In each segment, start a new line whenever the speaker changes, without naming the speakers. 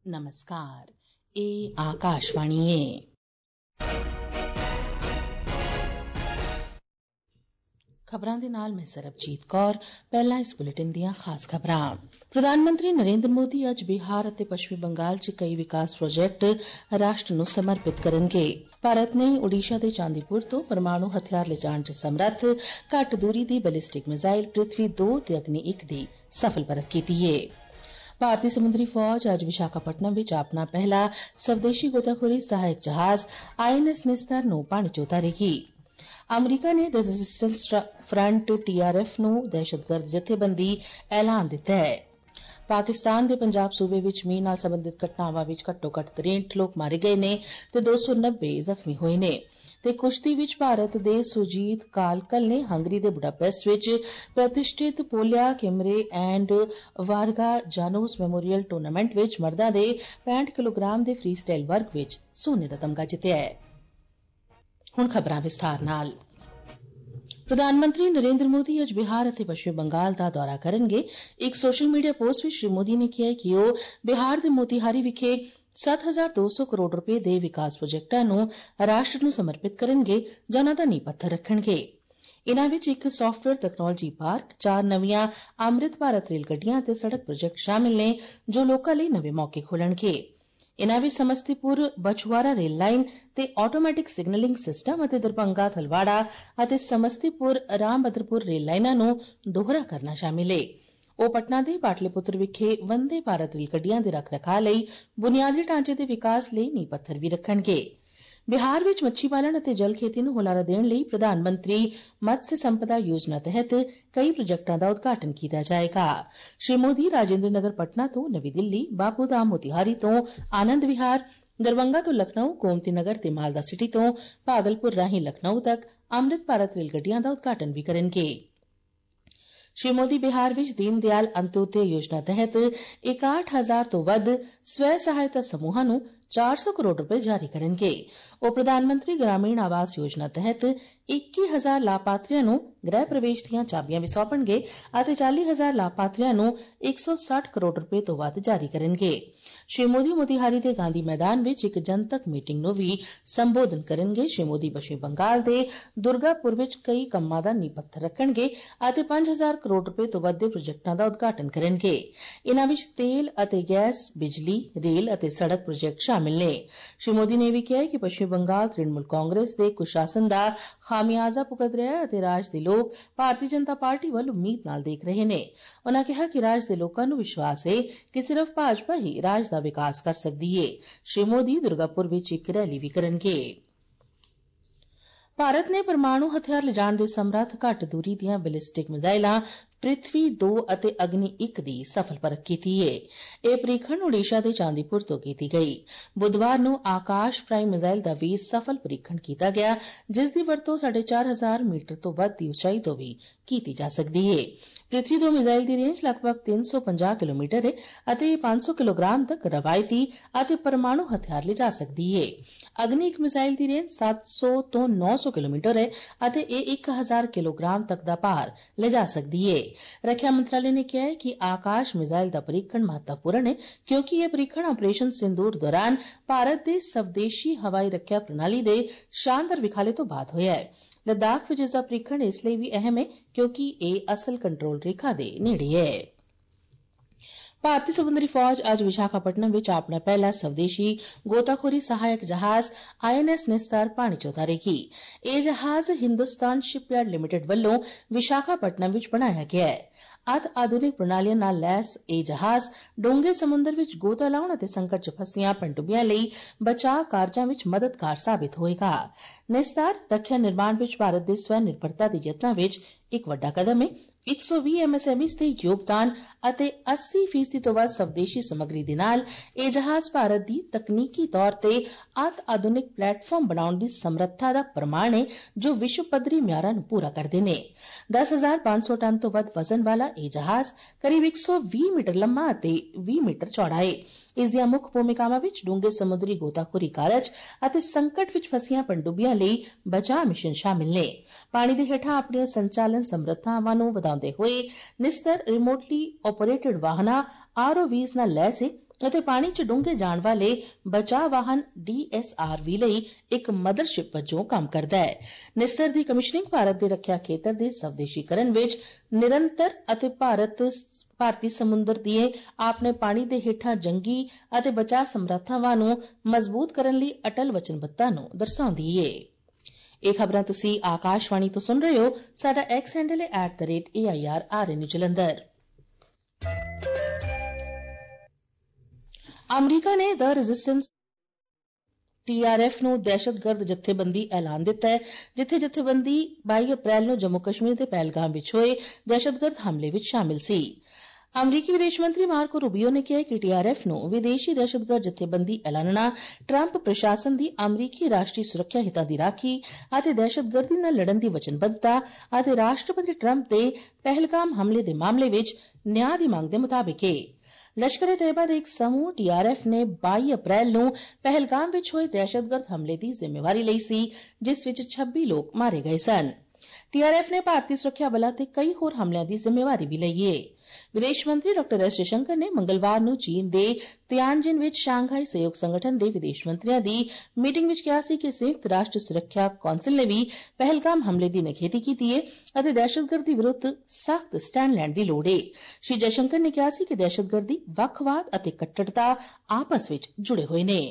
नमस्कार, ਇਹ ਆਕਾਸ਼ਵਾਣੀ ਹੈ। ਖਬਰਾਂ ਦੇ ਨਾਲ ਮੈਂ ਸਰਬਜੀਤ ਕੌਰ। ਪਹਿਲਾਂ ਇਸ ਬੁਲੇਟਿਨ ਦੀਆਂ ਖਾਸ ਖਬਰਾਂ। ਪ੍ਰਧਾਨ ਮੰਤਰੀ ਨਰਿੰਦਰ ਮੋਦੀ ਅੱਜ ਬਿਹਾਰ ਅਤੇ ਪੱਛਮੀ ਬੰਗਾਲ 'ਚ ਕਈ ਵਿਕਾਸ ਪ੍ਰੋਜੈਕਟ ਰਾਸ਼ਟਰ ਨੂੰ ਸਮਰਪਿਤ ਕਰਨਗੇ। ਭਾਰਤ ਨੇ ਓਡੀਸ਼ਾ ਦੇ ਚਾਂਦੀਪੁਰ ਤੋਂ ਪਰਮਾਣੂ ਹਥਿਆਰ ਲਿਜਾਣ 'ਚ ਸਮਰੱਥ ਘੱਟ ਦੂਰੀ ਦੀ ਬੈਲਿਸਟਿਕ ਮਿਜ਼ਾਈਲ ਪ੍ਰਿਥਵੀ 2 ਤੇ ਅਗਨੀ 1 ਦੀ ਸਫਲ ਪਰਖ ਕੀਤੀ ਏ। ਭਾਰਤੀ ਸਮੁੰਦਰੀ ਫੌਜ ਅੱਜ ਵਿਸ਼ਾਖਾਪਟਨਮ ਵਿੱਚ ਆਪਣਾ ਪਹਿਲਾ ਸਵਦੇਸ਼ੀ ਗੋਤਾਖੋਰੀ ਸਹਾਇਕ ਜਹਾਜ਼ INS ਨਿਸਤਰ ਨੂੰ ਪਾਣੀ 'ਚ ਉਤਾਰੇਗੀ। ਅਮਰੀਕਾ ਨੇ ਦ ਰੈਜ਼ਿਸਟੈਂਸ ਫਰੰਟ TRF ਨੂੰ ਦਹਿਸ਼ਤਗਰਦ ਜਥੇਬੰਦੀ ਐਲਾਨ ਦਿੱਤਾ ਹੈ। ਪਾਕਿਸਤਾਨ ਦੇ ਪੰਜਾਬ ਸੂਬੇ ਵਿੱਚ ਮੀਂਹ ਨਾਲ ਸੰਬੰਧਿਤ ਘਟਨਾਵਾਂ ਵਿੱਚ ਘੱਟੋ-ਘੱਟ 63 ਲੋਕ ਮਾਰੇ ਗਏ ਨੇ ਤੇ 290 ਜ਼ਖਮੀ ਹੋਏ ਨੇ। ਤੇ ਕੁਸ਼ਤੀ ਵਿੱਚ ਭਾਰਤ ਦੇ ਸੁਜੀਤ ਕਾਲਕਲ ਨੇ ਹੰਗਰੀ ਦੇ ਬੁਡਾਪੈਸਟ ਵਿੱਚ ਪ੍ਰਤਿਸ਼ਠਿਤ Polyak Imre and Varga Janos memorial tournament ਵਿੱਚ ਮਰਦਾਂ ਦੇ 65 ਕਿਲੋਗ੍ਰਾਮ ਦੇ ਫ੍ਰੀ ਸਟਾਈਲ ਵਰਗ ਵਿੱਚ ਸੋਨੇ ਦਾ ਤਮਗਾ ਜਿੱਤਿਆ ਹੈ। ਹੁਣ ਖਬਰਾਂ ਵਿਸਥਾਰ ਨਾਲ। ਪ੍ਰਧਾਨ ਮੰਤਰੀ ਨਰਿੰਦਰ ਮੋਦੀ ਅੱਜ ਬਿਹਾਰ ਅਤੇ ਪੱਛਮੀ ਬੰਗਾਲ ਦਾ ਦੌਰਾ ਕਰਨਗੇ। ਇੱਕ ਸੋਸ਼ਲ ਮੀਡੀਆ ਪੋਸਟ ਵਿੱਚ ਸ਼੍ਰੀ ਮੋਦੀ ਨੇ ਕਿਹਾ ਕਿ ਉਹ ਬਿਹਾਰ ਦੇ ਮੋਤੀਹਾਰੀ ਵਿਖੇ 7,200 ਕਰੋੜ ਰੁਪਏ ਦੇ ਵਿਕਾਸ ਪ੍ਰੋਜੈਕਟਾਂ ਨੂੰ ਰਾਸ਼ਟਰ ਨੂੰ ਸਮਰਪਿਤ ਕਰਨਗੇ ਜਾਂ ਉਨ੍ਹਾਂ ਦਾ ਨੀਂਹ ਪੱਥਰ ਰੱਖਣਗੇ। ਇਨ੍ਹਾਂ ਵਿੱਚ ਇੱਕ ਸਾਫਟਵੇਅਰ ਤਕਨਾਲੋਜੀ ਪਾਰਕ, 4 ਨਵੀਆਂ ਅੰਮ੍ਰਿਤ ਭਾਰਤ ਰੇਲ ਗੱਡੀਆਂ ਅਤੇ ਸੜਕ ਪ੍ਰੋਜੈਕਟ ਸ਼ਾਮਿਲ ਨੇ ਜੋ ਲੋਕਾਂ ਲਈ ਨਵੇਂ ਮੌਕੇ ਖੋਲ੍ਹਣਗੇ। ਇਨ੍ਹਾਂ ਵਿੱਚ ਸਮਸਤੀਪੁਰ ਬਛਵਾੜਾ ਰੇਲ ਲਾਈਨ ਤੇ ਆਟੋਮੈਟਿਕ ਸਿਗਨਲਿੰਗ ਸਿਸਟਮ ਅਤੇ ਦਰਭੰਗਾ ਥਲਵਾੜਾ ਅਤੇ ਸਮਸਤੀਪੁਰ ਰਾਮਬਦਰਪੁਰ ਰੇਲ ਲਾਈਨਾਂ ਨੂੰ ਦੋਹਰਾ ਕਰਨਾ ਸ਼ਾਮਿਲ ਹੈ। ਉਹ ਪਟਨਾ ਦੇ ਪਾਟਲੀਪੁੱਤਰ ਵਿਖੇ ਵੰਦੇ ਭਾਰਤ ਰੇਲ ਗੱਡੀਆਂ ਦੇ ਰੱਖ ਰਖਾਅ ਲਈ ਬੁਨਿਆਦੀ ਢਾਂਚੇ ਦੇ ਵਿਕਾਸ ਲਈ ਨੀਂਹ ਪੱਥਰ ਵੀ ਰੱਖਣਗੇ। ਬਿਹਾਰ ਵਿੱਚ ਮੱਛੀ ਪਾਲਣ ਅਤੇ ਜਲ ਖੇਤੀ ਨੂੰ ਹੁਲਾਰਾ ਦੇਣ ਲਈ ਪ੍ਰਧਾਨ ਮੰਤਰੀ ਮਤस्य ਸੰਪਦਾ ਯੋਜਨਾ ਤਹਿਤ ਕਈ ਪ੍ਰੋਜੈਕਟਾਂ ਦਾ ਉਦਘਾਟਨ ਕੀਤਾ ਜਾਏਗਾ। ਸ਼੍ਰੀ ਮੋਦੀ ਰਾਜਿੰਦਰ ਨਗਰ ਪਟਨਾ ਤੋਂ ਨਵੀਂ ਦਿੱਲੀ, ਬਾਪੂ ਧਾਮ ਮੋਤੀਹਾਰੀ ਤੋਂ ਆਨੰਦ ਵਿਹਾਰ, ਦਰਭੰਗਾ ਤੋਂ ਲਖਨਊ, ਗੋਮਤੀ ਨਗਰ ਤੇ ਮਾਲਦਾ ਸਿਟੀ ਤੋਂ ਭਾਗਲਪੁਰ ਰਾਹੀਂ ਲਖਨਊ ਤੱਕ ਅੰਮ੍ਰਿਤ ਭਾਰਤ ਰੇਲ ਗੱਡੀਆਂ ਦਾ ਉਦਘਾਟਨ ਵੀ ਕਰਨਗੇ। ਸ਼੍ਰੀ ਮੋਦੀ ਬਿਹਾਰ ਵਿੱਚ ਦੀਨ ਦਿਆਲ ਅੰਤੋਦਯ ਯੋਜਨਾ ਤਹਿਤ 61,000 ਤੋਂ ਵੱਧ ਸਵੈ ਸਹਾਇਤਾ ਸਮੂਹਾਂ ਨੂੰ 400 ਕਰੋੜ ਰੁਪਏ ਜਾਰੀ ਕਰਨਗੇ। ਉਹ ਪ੍ਰਧਾਨ ਮੰਤਰੀ ਗ੍ਰਾਮੀਣ ਆਵਾਸ ਯੋਜਨਾ ਤਹਿਤ 21,000 ਲਾਭਪਾਤਰੀਆਂ ਨੂੰ ਗ੍ਰਹਿ ਪ੍ਰਵੇਸ਼ ਦੀਆਂ ਚਾਬੀਆਂ ਵੀ ਸੌਂਪਣਗੇ ਅਤੇ 40,000 ਲਾਭਪਾਤਰੀਆਂ ਨੂੰ 160 ਕਰੋੜ ਰੁਪਏ ਤੋਂ ਵੱਧ ਜਾਰੀ ਕਰਨਗੇ। ਸ਼੍ਰੀ ਮੋਦੀ ਮੋਤੀਹਾਰੀ ਦੇ ਗਾਂਧੀ ਮੈਦਾਨ ਵਿੱਚ ਇੱਕ ਜਨਤਕ ਮੀਟਿੰਗ ਨੂੰ ਵੀ ਸੰਬੋਧਨ ਕਰਨਗੇ। ਸ਼੍ਰੀ ਮੋਦੀ ਪੱਛਮੀ ਬੰਗਾਲ ਦੇ ਦੁਰਗਾਪੁਰ ਵਿੱਚ ਕਈ ਕੰਮਾਂ ਦਾ ਨੀਂਹ ਪੱਥਰ ਰੱਖਣਗੇ ਅਤੇ 5,000 ਕਰੋੜ ਰੁਪਏ ਤੋਂ ਵੱਧ ਦੇ ਪ੍ਰੋਜੈਕਟਾਂ ਦਾ ਉਦਘਾਟਨ ਕਰਨਗੇ। ਇਨ੍ਹਾਂ ਵਿੱਚ ਤੇਲ ਅਤੇ ਗੈਸ, ਬਿਜਲੀ, ਰੇਲ ਅਤੇ ਸੜਕ ਪ੍ਰੋਜੈਕਟ ਸ਼ਾਮਿਲ ਨੇ। ਸ਼੍ਰੀ ਮੋਦੀ ਨੇ ਵੀ ਕਿਹਾ ਕਿ ਪੱਛਮੀ ਬੰਗਾਲ ਤ੍ਰਿਣਮੂਲ ਕਾਂਗਰਸ ਦੇ ਕੁਸ਼ਾਸਨ ਦਾ ਖਾਮਿਆਜ਼ਾ ਭੁਗਤ ਰਿਹਾ ਹੈ ਅਤੇ ਰਾਜ ਦੇ ਲੋਕ ਭਾਰਤੀ ਜਨਤਾ ਪਾਰਟੀ ਵੱਲ ਉਮੀਦ ਨਾਲ ਦੇਖ ਰਹੇ ਨੇ। ਉਨ੍ਹਾਂ ਕਿਹਾ ਕਿ ਰਾਜ ਦੇ ਲੋਕਾਂ ਨੂੰ ਵਿਸ਼ਵਾਸ ਹੈ ਕਿ ਸਿਰਫ ਭਾਜਪਾ ਹੀ ਰਾਜ ਦਾ ਵਿਕਾਸ ਕਰ ਸਕਦੀ ਹੈ। ਸ਼੍ਰੀ ਮੋਦੀ ਦੁਰਗਾਪੁਰ ਵਿੱਚ ਇੱਕ ਰੈਲੀ ਵੀ ਕਰਨਗੇ। ਭਾਰਤ ਨੇ ਪਰਮਾਣੂ ਹਥਿਆਰ ਲਿਜਾਣ ਦੇ ਸਮਰੱਥ ਘੱਟ ਦੂਰੀ ਦੀਆਂ ਬੈਲਿਸਟਿਕ ਮਿਜ਼ਾਈਲਾਂ ਪ੍ਰਿਥਵੀ 2 ਅਤੇ ਅਗਨੀ 1 ਦੀ ਸਫਲ ਪਰਖ ਕੀਤੀ ਹੈ। ਇਹ ਪ੍ਰੀਖਣ ਓਡੀਸ਼ਾ ਦੇ ਚਾਂਦੀਪੁਰ ਤੋਂ ਕੀਤੀ ਗਈ। ਬੁੱਧਵਾਰ ਨੂੰ ਆਕਾਸ਼ ਪ੍ਰਾਈਮ ਮਿਜ਼ਾਈਲ ਦਾ ਵੀ ਸਫਲ ਪ੍ਰੀਖਣ ਕੀਤਾ ਗਿਆ, ਜਿਸ ਦੀ ਵਰਤੋਂ 4,500 ਮੀਟਰ ਤੋਂ ਵੱਧ ਦੀ ਉਚਾਈ ਤੋਂ ਵੀ ਕੀਤੀ ਜਾ ਸਕਦੀ ਹੈ। ਪ੍ਰਿਥਵੀ 2 ਮਿਜ਼ਾਈਲ ਦੀ ਰੇਂਜ ਲਗਭਗ 350 ਕਿਲੋਮੀਟਰ ਹੈ ਅਤੇ ਇਹ 500 ਕਿਲੋਗ੍ਰਾਮ ਤੱਕ ਰਵਾਇਤੀ ਅਤੇ ਪਰਮਾਣੂ ਹਥਿਆਰ ਲਿਜਾ ਸਕਦੀ ਹੈ। ਅਗਨੀ 1 ਮਿਜ਼ਾਈਲ ਦੀ ਰੇਂਜ 700 ਤੋਂ 900 ਕਿਲੋਮੀਟਰ ਹੈ ਅਤੇ ਇਹ 1,000 ਕਿਲੋਗ੍ਰਾਮ ਤੱਕ ਦਾ ਭਾਰ ਲਿਜਾ ਸਕਦੀ ਹੈ। ਰੱਖਿਆ ਮੰਤਰਾਲੇ ਨੇ ਕਿਹਾ ਹੈ ਕਿ ਆਕਾਸ਼ ਮਿਜ਼ਾਈਲ ਦਾ ਪ੍ਰੀਖਣ ਮਹੱਤਵਪੂਰਨ ਹੈ ਕਿਉਂਕਿ ਇਹ ਪ੍ਰੀਖਣ ਆਪਰੇਸ਼ਨ ਸਿੰਦੂਰ ਦੌਰਾਨ ਭਾਰਤ ਦੇ ਸਵਦੇਸ਼ੀ ਹਵਾਈ ਰੱਖਿਆ ਪ੍ਰਣਾਲੀ ਦੇ ਸ਼ਾਨਦਾਰ ਵਿਖਾਲੇ ਤੋਂ ਬਾਅਦ ਹੋਇਆ ਹੈ। ਲੱਦਾਖ ਵਿੱਚ ਇਸ ਦਾ ਪ੍ਰੀਖਣ ਇਸ ਲਈ ਵੀ ਅਹਿਮ ਹੈ ਕਿਉਂਕਿ ਇਹ ਅਸਲ ਕੰਟਰੋਲ ਰੇਖਾ ਦੇ ਨੇੜੇ ਹੈ। ਭਾਰਤੀ ਸਮੁੰਦਰੀ ਫੌਜ ਅੱਜ ਵਿਸ਼ਾਖਾਪਟਨਮ ਵਿੱਚ ਆਪਣਾ ਪਹਿਲਾ ਸਵਦੇਸ਼ੀ ਗੋਤਾਖੋਰੀ ਸਹਾਇਕ ਜਹਾਜ਼ INS ਨਿਸਤਰ ਪਾਣੀ 'ਚ ਉਤਾਰੇਗੀ। ਇਹ ਜਹਾਜ਼ ਹਿੰਦੁਸਤਾਨ ਸ਼ਿਪਯਾਰਡ ਲਿਮਿਟਡ ਵੱਲੋਂ ਵਿਸ਼ਾਖਾਪਟਨਮ ਵਿੱਚ ਬਣਾਇਆ ਗਿਆ ਹੈ। ਅਤ ਆਧੁਨਿਕ ਪ੍ਰਣਾਲੀਆਂ ਨਾਲ ਲੈਸ ਇਹ ਜਹਾਜ਼ ਡੂੰਘੇ ਸਮੁੰਦਰ ਵਿੱਚ ਗੋਤਾ ਲਾਉਣ ਅਤੇ ਸੰਕਟ 'ਚ ਫਸੀਆਂ ਪਣਡੁੱਬੀਆਂ ਲਈ ਬਚਾਅ ਕਾਰਜਾਂ ਵਿੱਚ ਮਦਦਗਾਰ ਸਾਬਿਤ ਹੋਏਗਾ। ਨਿਸਤਰ ਰੱਖਿਆ ਨਿਰਮਾਣ ਵਿੱਚ ਭਾਰਤ ਦੇ ਸਵੈ ਨਿਰਭਰਤਾ ਦੇ ਯਤਨਾਂ ਵਿੱਚ ਇੱਕ ਵੱਡਾ ਕਦਮ ਹੈ। 120 MSMEs ਦੇ ਯੋਗਦਾਨ ਅਤੇ 80% ਤੋਂ ਵੱਧ ਸਵਦੇਸ਼ੀ ਸਮੱਗਰੀ ਦੇ ਨਾਲ ਇਹ ਜਹਾਜ਼ ਭਾਰਤ ਦੀ ਤਕਨੀਕੀ ਤੌਰ ਤੇ ਅਤ ਆਧੁਨਿਕ ਪਲੇਟਫਾਰਮ ਬਣਾਉਣ ਦੀ ਸਮਰੱਥਾ ਦਾ ਪ੍ਰਮਾਣ ਹੈ ਜੋ ਵਿਸ਼ਵ ਪੱਧਰੀ ਮਿਆਰਾਂ ਨੂੰ ਪੂਰਾ ਕਰਦੇ ਨੇ। 10,500 ਟਨ ਤੋਂ ਵੱਧ ਵਜ਼ਨ ਵਾਲਾ ਇਹ ਜਹਾਜ਼ ਕਰੀਬ 120 ਮੀਟਰ ਲੰਮਾ ਅਤੇ 20 ਮੀਟਰ ਚੌੜਾ ਹੈ। ਇਸ ਦੀਆਂ ਮੁੱਖ ਭੂਮਿਕਾਵਾਂ ਵਿੱਚ ਡੂੰਘੇ ਸਮੁੰਦਰੀ ਗੋਤਾਖੋਰੀ ਕਾਰਜ ਅਤੇ ਸੰਕਟ ਵਿੱਚ ਫਸੀਆਂ ਪਣਡੁੱਬੀਆਂ ਲਈ ਬਚਾਅ ਮਿਸ਼ਨ ਸ਼ਾਮਿਲ ਨੇ। ਪਾਣੀ ਦੇ ਹੇਠਾਂ ਆਪਣੀਆਂ ਸੰਚਾਲਨ ਸਮਰੱਥਾਵਾਂ ਨੂੰ ਵਧਾਉਂਦੇ ਹੋਏ ਨਿਸਤਰ ਰਿਮੋਟਲੀ ਆਪਰੇਟਡ ਵਾਹਨਾਂ ROVs ਨਾਲ ਲੈਸ ਹੈ ਅਤੇ ਪਾਣੀ 'ਚ ਡੂੰਘੇ ਜਾਣ ਵਾਲੇ ਬਚਾਅ ਵਾਹਨ DSRV ਲਈ ਇੱਕ ਮਦਰਸ਼ਿਪ ਵਜੋਂ ਕੰਮ ਕਰਦਾ ਹੈ। ਨਿਸਰ ਦੀ ਕਮਿਸ਼ਨਿੰਗ ਭਾਰਤ ਦੇ ਰੱਖਿਆ ਖੇਤਰ ਦੇ ਸਵਦੇਸ਼ੀਕਰਨ ਵਿੱਚ ਨਿਰੰਤਰ ਅਤੇ ਭਾਰਤੀ ਸਮੁੰਦਰ ਦੀਆਂ ਆਪਣੇ ਪਾਣੀ ਦੇ ਹੇਠਾਂ ਜੰਗੀ ਅਤੇ ਬਚਾਅ ਸਮਰੱਥਾਵਾਂ ਨੂੰ ਮਜ਼ਬੂਤ ਕਰਨ ਲਈ ਅਟਲ ਵਚਨਬੱਧਤਾ ਨੂੰ ਦਰਸਾਉਂਦੀ ਹੈ। ਇਹ ਖਬਰਾਂ ਤੁਸੀਂ ਆਕਾਸ਼ਵਾਣੀ ਤੋਂ ਸੁਣ ਰਹੇ ਹੋ। ਸਾਡਾ ਐਕਸ ਹੈਂਡਲ ਹੈ @AIRRN ਜਲੰਧਰ। ਅਮਰੀਕਾ ਨੇ ਦ ਰੈਜ਼ਿਸਟੈਂਸ TRF ਨੂੰ ਦਹਿਸ਼ਤਗਰਦ ਜਥੇਬੰਦੀ ਐਲਾਨ ਦਿੱਤਾ ਹੈ, ਜਿੱਥੇ ਜਥੇਬੰਦੀ 22 ਅਪ੍ਰੈਲ ਨੂੰ ਜੰਮੂ ਕਸ਼ਮੀਰ ਦੇ ਪਹਿਲਗਾਮ ਵਿੱਚ ਹੋਏ ਦਹਿਸ਼ਤਗਰਦ ਹਮਲੇ ਵਿੱਚ ਸ਼ਾਮਿਲ ਸੀ। ਅਮਰੀਕੀ ਵਿਦੇਸ਼ ਮੰਤਰੀ ਮਾਰਕੋ ਰੂਬੀਓ ਨੇ ਕਿਹਾ ਕਿ TRF ਨੂੰ ਵਿਦੇਸ਼ੀ ਦਹਿਸ਼ਤਗਰਦ ਜਥੇਬੰਦੀ ਐਲਾਨਣਾ ਟਰੰਪ ਪ੍ਰਸ਼ਾਸਨ ਦੀ ਅਮਰੀਕੀ ਰਾਸ਼ਟਰੀ ਸੁਰੱਖਿਆ ਹਿੱਤਾਂ ਦੀ ਰਾਖੀ ਅਤੇ ਦਹਿਸ਼ਤਗਰਦੀ ਨਾਲ ਲੜਨ ਦੀ ਵਚਨਬੱਧਤਾ ਅਤੇ ਰਾਸ਼ਟਰਪਤੀ ਟਰੰਪ ਦੇ ਪਹਿਲਗਾਮ ਹਮਲੇ ਦੇ ਮਾਮਲੇ ਵਿੱਚ ਨਿਆਂ ਦੀ ਮੰਗ ਦੇ ਮੁਤਾਬਿਕ ਹੈ। ਲਸ਼ਕਰ-ਏ-ਤੈਯਬਾ ਦੇ ਇੱਕ ਸਮੂਹ TRF ਨੇ 22 ਅਪ੍ਰੈਲ ਨੂੰ ਪਹਿਲਗਾਮ ਵਿੱਚ ਹੋਏ ਦਹਿਸ਼ਤਗਰਦ ਹਮਲੇ ਦੀ ਜ਼ਿੰਮੇਵਾਰੀ ਲਈ ਸੀ, ਜਿਸ ਵਿੱਚ 26 ਲੋਕ ਮਾਰੇ ਗਏ ਸਨ। TRF ਨੇ ਭਾਰਤੀ ਸੁਰੱਖਿਆ ਬਲਾਂ ਤੇ ਕਈ ਹੋਰ ਹਮਲਿਆਂ ਦੀ ਜ਼ਿੰਮੇਵਾਰੀ ਵੀ ਲਈ ਹੈ। ਵਿਦੇਸ਼ ਮੰਤਰੀ ਡਾ ਐਸ ਜਯਸ਼ੰਕਰ ਨੇ ਮੰਗਲਵਾਰ ਨੂੰ ਚੀਨ ਦੇ ਤਿਆਨਜਿਨ ਵਿੱਚ ਸ਼ਾਂਘਾਈ ਸਹਿਯੋਗ ਸੰਗਠਨ ਦੇ ਵਿਦੇਸ਼ ਮੰਤਰੀਆਂ ਦੀ ਮੀਟਿੰਗ ਵਿੱਚ ਕਿਹਾ ਸੀ ਕਿ ਸੰਯੁਕਤ ਰਾਸ਼ਟਰ ਸੁਰੱਖਿਆ ਕੌਂਸਲ ਨੇ ਵੀ ਪਹਿਲਗਾਮ ਹਮਲੇ ਦੀ ਨਿਖੇਧੀ ਕੀਤੀ ਹੈ ਅਤੇ ਦਹਿਸ਼ਤਗਰਦੀ ਵਿਰੁੱਧ ਸਖਤ ਸਟੈਂਡ ਲੈਣ ਦੀ ਲੋੜ ਹੈ। ਸ਼੍ਰੀ ਜਯਸ਼ੰਕਰ ਨੇ ਕਿਹਾ ਸੀ ਕਿ ਦਹਿਸ਼ਤਗਰਦੀ, ਵੱਖਵਾਦ ਅਤੇ ਕੱਟੜਤਾ ਆਪਸ ਵਿੱਚ ਜੁੜੇ ਹੋਏ ਨੇ।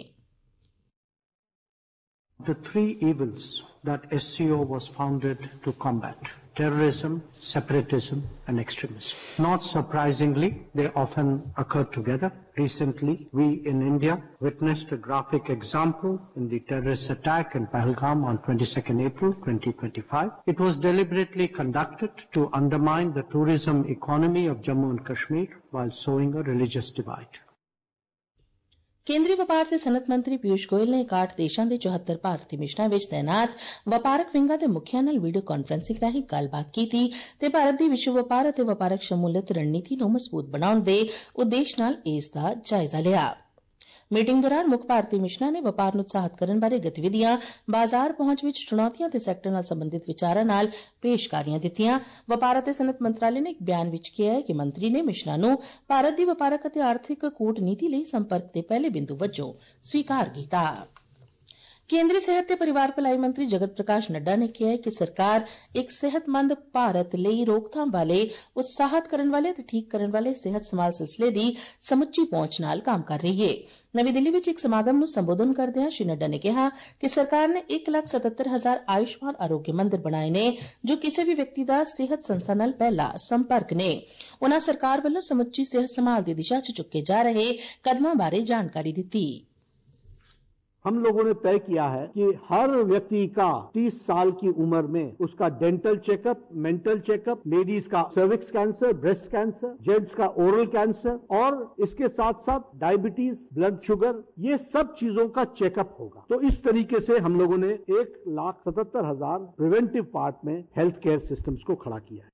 The three evils that SCO was founded to combat: terrorism, separatism, and extremism. Not surprisingly, they often occur together. Recently, we in India witnessed a graphic example in the terrorist attack in Pahalgam on 22nd April 2025. It was deliberately conducted to undermine the tourism economy of Jammu and Kashmir while sowing a religious divide.
ਕੇਂਦਰੀ ਵਪਾਰ ਤੇ ਸਨਅਤ ਮੰਤਰੀ ਪਿਊਸ਼ ਗੋਇਲ ਨੇ 61 ਦੇਸ਼ਾਂ ਦੇ 74 ਭਾਰਤੀ ਮਿਸ਼ਨਾਂ ਵਿੱਚ ਤੈਨਾਤ ਵਪਾਰਕ ਵਿੰਗਾਂ ਦੇ ਮੁਖੀਆਂ ਨਾਲ ਵੀਡੀਓ ਕਾਨਫਰੰਸਿੰਗ ਰਾਹੀਂ ਗੱਲਬਾਤ ਕੀਤੀ ਤੇ ਭਾਰਤ ਦੀ ਵਿਸ਼ਵ ਵਪਾਰ ਅਤੇ ਵਪਾਰਕ ਸ਼ਮੂਲੀਅਤ ਰਣਨੀਤੀ ਨੂੰ ਮਜ਼ਬੂਤ ਬਣਾਉਣ ਦੇ ਉਦੇਸ਼ ਨਾਲ ਇਸ ਦਾ ਜਾਇਜ਼ਾ ਲਿਆ। ਮੀਟਿੰਗ ਦੌਰਾਨ ਮੁੱਖ ਭਾਰਤੀ ਮਿਸ਼ਨਾਂ ਨੇ ਵਪਾਰ ਨੂੰ ਉਤਸ਼ਾਹਿਤ ਕਰਨ ਬਾਰੇ ਗਤੀਵਿਧੀਆਂ, ਬਾਜ਼ਾਰ ਪਹੁੰਚ ਵਿੱਚ ਚੁਣੌਤੀਆਂ ਤੇ ਸੈਕਟਰ ਨਾਲ ਸੰਬੰਧਿਤ ਵਿਚਾਰਾਂ ਨਾਲ ਪੇਸ਼ਕਾਰੀਆਂ ਦਿੱਤੀਆਂ। ਵਪਾਰ ਅਤੇ ਸਨਅਤ ਮੰਤਰਾਲੇ ਨੇ ਇੱਕ ਬਿਆਨ ਵਿੱਚ ਕਿਹਾ ਹੈ ਕਿ ਮੰਤਰੀ ਨੇ ਮਿਸ਼ਨਾਂ ਨੂੰ ਭਾਰਤ ਦੀ ਵਪਾਰਕ ਅਤੇ ਆਰਥਿਕ ਕੂਟਨੀਤੀ ਲਈ ਸੰਪਰਕ ਦੇ ਪਹਿਲੇ ਬਿੰਦੂ ਵਜੋਂ ਸਵੀਕਾਰ ਕੀਤਾ। ਕੇਂਦਰੀ ਸਿਹਤ ਤੇ ਪਰਿਵਾਰ ਭਲਾਈ ਮੰਤਰੀ ਜਗਤ ਪ੍ਰਕਾਸ਼ ਨੱਡਾ ਨੇ ਕਿਹਾ ਹੈ ਕਿ ਸਰਕਾਰ ਇੱਕ ਸਿਹਤਮੰਦ ਭਾਰਤ ਲਈ ਰੋਕਥਾਮ ਵਾਲੇ, ਉਤਸ਼ਾਹਿਤ ਕਰਨ ਵਾਲੇ ਅਤੇ ਠੀਕ ਕਰਨ ਵਾਲੇ ਸਿਹਤ ਸੰਭਾਲ ਸਿਲਸਿਲੇ ਦੀ ਸਮੁੱਚੀ ਪਹੁੰਚ ਨਾਲ ਕੰਮ ਕਰ ਰਹੀ ਹੈ। ਨਵੀਂ ਦਿੱਲੀ ਵਿੱਚ ਇੱਕ ਸਮਾਗਮ ਨੂੰ ਸੰਬੋਧਨ ਕਰਦਿਆਂ ਸ਼੍ਰੀ ਨੱਡਾ ਨੇ ਕਿਹਾ ਕਿ ਸਰਕਾਰ ਨੇ 1,77,000 ਆਯੁਸ਼ਮਾਨ ਆਰੋਗਯ ਮੰਦਰ ਬਣਾਏ ਨੇ, ਜੋ ਕਿਸੇ ਵੀ ਵਿਅਕਤੀ ਦਾ ਸਿਹਤ ਸੰਸਥਾ ਨਾਲ ਪਹਿਲਾ ਸੰਪਰਕ ਨੇ। ਉਨ੍ਹਾਂ ਸਰਕਾਰ ਵੱਲੋਂ ਸਮੁੱਚੀ ਸਿਹਤ ਸੰਭਾਲ ਦੀ ਦਿਸ਼ਾ 'ਚ ਚੁੱਕੇ ਜਾ ਰਹੇ ਕਦਮਾਂ ਬਾਰੇ ਜਾਣਕਾਰੀ ਦਿੱਤੀ।
हम लोगों ने तय किया है कि हर व्यक्ति का 30 साल की उम्र में उसका dental checkup, mental checkup, ladies का cervix cancer, breast cancer, gents का ओरल कैंसर और इसके साथ साथ डायबिटीज, ब्लड शुगर, ये सब चीजों का चेकअप होगा। तो इस तरीके से हम लोगों ने 1,77,000 प्रिवेंटिव पार्ट में हेल्थ केयर सिस्टम्स को खड़ा किया है।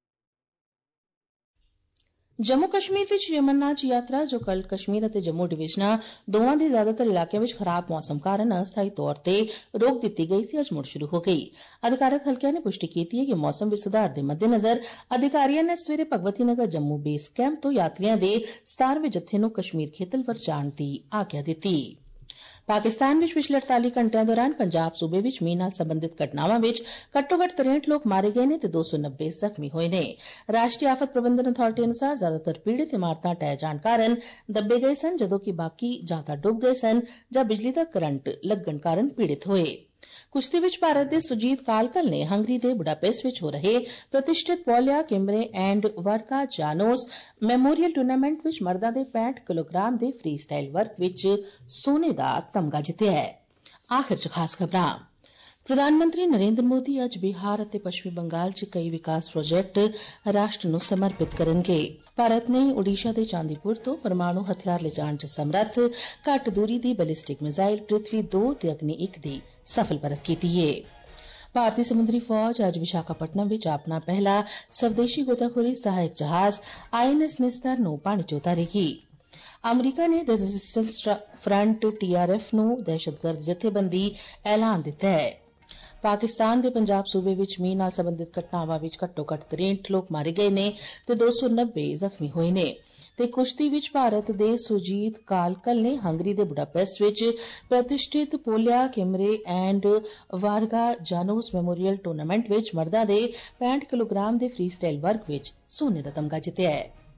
ਜੰਮੂ ਕਸ਼ਮੀਰ ਵਿੱਚ ਸ਼੍ਰੀ ਅਮਰਨਾਥ ਯਾਤਰਾ, ਜੋ ਕੱਲ ਕਸ਼ਮੀਰ ਅਤੇ ਜੰਮੂ ਡਿਵੀਜ਼ਨਾਂ ਦੋਵਾਂ ਦੇ ਜ਼ਿਆਦਾਤਰ ਇਲਾਕਿਆਂ ਵਿੱਚ ਖਰਾਬ ਮੌਸਮ ਕਾਰਨ ਅਸਥਾਈ ਤੌਰ ਤੇ ਰੋਕ ਦਿੱਤੀ ਗਈ ਸੀ, ਅੱਜ ਮੁੜ ਸ਼ੁਰੂ ਹੋ ਗਈ। ਅਧਿਕਾਰਕ ਹਲਕਿਆਂ ਨੇ ਪੁਸ਼ਟੀ ਕੀਤੀ ਹੈ ਕਿ ਮੌਸਮ ਵਿੱਚ ਸੁਧਾਰ ਦੇ ਮੱਦੇਨਜ਼ਰ ਅਧਿਕਾਰੀਆਂ ਨੇ ਸਵੇਰੇ ਭਗਵਤੀ ਨਗਰ ਜੰਮੂ ਬੇਸ ਕੈਂਪ ਤੋਂ ਯਾਤਰੀਆਂ ਦੇ 17ਵੇਂ ਜੱਥੇ ਨੂੰ ਕਸ਼ਮੀਰ ਖੇਤਰ ਵੱਲ ਜਾਣ ਦੀ ਆਗਿਆ ਦਿੱਤੀ। ਪਾਕਿਸਤਾਨ ਵਿੱਚ ਪਿਛਲੇ 48 ਘੰਟਿਆਂ ਦੌਰਾਨ ਪੰਜਾਬ ਸੂਬੇ ਵਿੱਚ ਮੀਂਹ ਨਾਲ ਸੰਬੰਧਿਤ ਘਟਨਾਵਾਂ ਵਿੱਚ ਘੱਟੋ-ਘੱਟ 63 ਲੋਕ ਮਾਰੇ ਗਏ ਨੇ ਤੇ 290 ਜ਼ਖਮੀ ਹੋਏ ਨੇ। ਰਾਸ਼ਟਰੀ ਆਫਤ ਪ੍ਰਬੰਧਨ ਅਥਾਰਟੀ ਅਨੁਸਾਰ ਜ਼ਿਆਦਾਤਰ ਪੀੜਿਤ ਇਮਾਰਤਾਂ ਢਹਿ ਜਾਣ ਕਾਰਨ ਦੱਬੇ ਗਏ ਸਨ, ਜਦੋਂ ਕਿ ਬਾਕੀ ਜਾਂ ਤਾਂ ਡੁੱਬ ਗਏ ਸਨ ਜਾਂ ਬਿਜਲੀ ਦਾ ਕਰੰਟ ਲੱਗਣ ਕਾਰਨ ਪੀੜਿਤ ਹੋਏ। ਕੁਸ਼ਤੀ ਵਿੱਚ ਭਾਰਤ ਦੇ ਸੁਜੀਤ ਕਾਲਕਲ ਨੇ ਹੰਗਰੀ ਦੇ ਬੁਡਾਪੇਸਟ ਵਿੱਚ ਹੋ ਰਹੇ ਪ੍ਰਤਿਸ਼ਠਿਤ Polyak Imre and Varga Janos memorial tournament ਵਿੱਚ ਮਰਦਾਂ ਦੇ 65 ਕਿਲੋਗ੍ਰਾਮ ਦੇ ਫ੍ਰੀ ਸਟਾਈਲ ਵਰਕ ਵਿੱਚ ਸੋਨੇ ਦਾ ਤਮਗਾ ਜਿੱਤਿਆ ਹੈ। ਆਖਿਰ 'ਚ ਖਾਸ ਖਬਰਾਂ। ਪ੍ਰਧਾਨ ਮੰਤਰੀ ਨਰਿੰਦਰ ਮੋਦੀ ਅੱਜ ਬਿਹਾਰ ਅਤੇ ਪੱਛਮੀ ਬੰਗਾਲ 'ਚ ਕਈ ਵਿਕਾਸ ਪ੍ਰੋਜੈਕਟ ਰਾਸ਼ਟਰ ਨੂੰ ਸਮਰਪਿਤ ਕਰਨਗੇ। ਭਾਰਤ ਨੇ ਓਡੀਸ਼ਾ ਦੇ ਚਾਂਦੀਪੁਰ ਤੋਂ ਪਰਮਾਣੂ ਹਥਿਆਰ ਲਿਜਾਣ 'ਚ ਸਮਰੱਥ ਘੱਟ ਦੂਰੀ ਦੀ ਬੈਲਿਸਟਿਕ ਮਿਜ਼ਾਈਲ ਪ੍ਰਿਥਵੀ 2 ਤੇ ਅਗਨੀ 1 ਦੀ ਸਫਲ ਪਰਖ ਕੀਤੀ ਹੈ। ਭਾਰਤੀ ਸਮੁੰਦਰੀ ਫੌਜ ਅੱਜ ਵਿਸ਼ਾਖਾਪਟਨਮ ਵਿੱਚ ਆਪਣਾ ਪਹਿਲਾ ਸਵਦੇਸ਼ੀ ਗੋਤਾਖੋਰੀ ਸਹਾਇਕ ਜਹਾਜ਼ INS ਨਿਸਤਰ ਨੂੰ ਪਾਣੀ 'ਚ ਉਤਾਰੇਗੀ। ਅਮਰੀਕਾ ਨੇ ਦ ਰੈਜ਼ਿਸਟੈਂਸ ਫਰੰਟ TRF ਨੂੰ ਦਹਿਸ਼ਤਗਰਦ ਜਥੇਬੰਦੀ ਐਲਾਨ ਦਿੱਤਾ ਹੈ। ਪਾਕਿਸਤਾਨ ਦੇ ਪੰਜਾਬ ਸੂਬੇ ਵਿੱਚ ਮੀਂਹ ਨਾਲ ਸੰਬੰਧਿਤ ਘਟਨਾਵਾਂ ਵਿੱਚ ਘੱਟੋ-ਘੱਟ 63 ਲੋਕ ਮਾਰੇ ਗਏ ਨੇ ਤੇ 290 ਜ਼ਖਮੀ ਹੋਏ ਨੇ ਤੇ ਕੁਸ਼ਤੀ ਵਿੱਚ ਭਾਰਤ ਦੇ ਸੁਜੀਤ ਕਾਲਕਲ ਨੇ ਹੰਗਰੀ ਦੇ ਬੁਡਾਪੈਸਟ ਵਿੱਚ ਪ੍ਰਤਿਸ਼ਠਿਤ Polyak Imre and Varga Janos memorial tournament ਵਿੱਚ ਮਰਦਾਂ ਦੇ 65 ਕਿਲੋਗ੍ਰਾਮ ਦੇ ਫ੍ਰੀ ਸਟਾਈਲ ਵਰਗ ਵਿੱਚ ਸੋਨੇ ਦਾ ਤਮਗਾ ਜਿੱਤਿਆ ਹੈ।